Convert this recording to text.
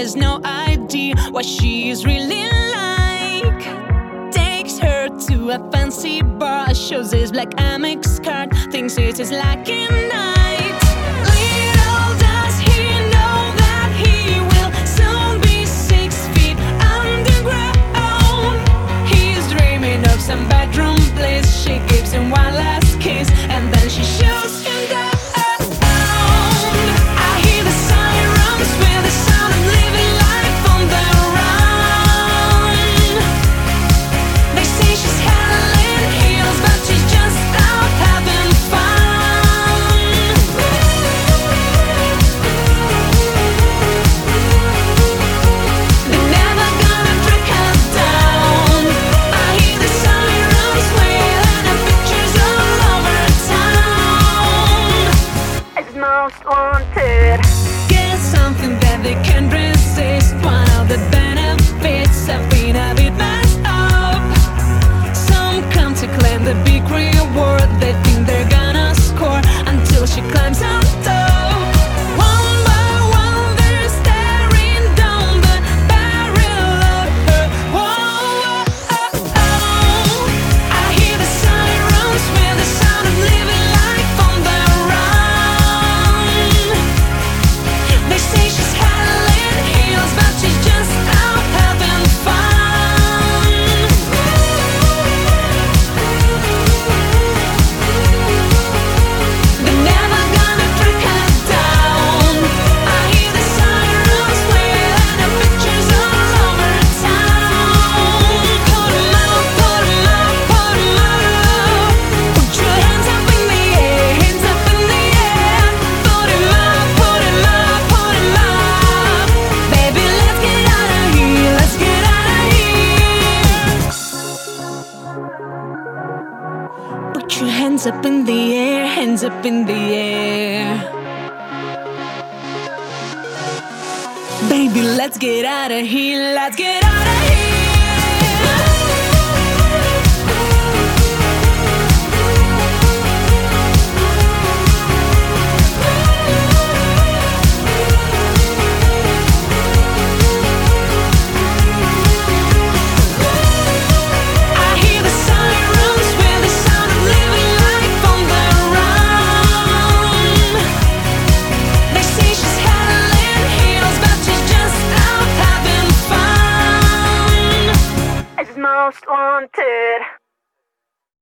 has no idea what she's really like. Takes her to a fancy bar, shows his black Amex card, thinks it is like a night. Little does he know that he will soon be 6 feet underground. He's dreaming of some bedroom bliss. She gives him one last kiss and then she shoots him down. I hear the sirens with the sound of living life on the run. They say she's Helen Hills, but she's just out having fun. They're never gonna track her down. I hear the sirens wailing and pictures all over town. It's most wanted. Get something that they can't resist. One of the benefits of being a bit messed up. Some come to claim the big reward. They think they're gonna score until she climbs on top. One by one they're staring down the barrel of her. Whoa, I hear the sirens with the sound of living life on the run. They say she's Helen Hills, but she's just out having fun. They're never gonna track her down. I hear the sirens wailing and pictures all over town. Put 'em up, put 'em up, put 'em up. Put your hands up in the air, hands up in the air. Put 'em up, put 'em up, put 'em up. Baby, let's get out of here, let's get out of here. Put your hands up in the air, hands up in the air. Baby, let's get out of here, let's get out of here. I hear the sirens with the sound of living life on the run. They say she's Helen Hills, but she's just out having fun. It's most wanted.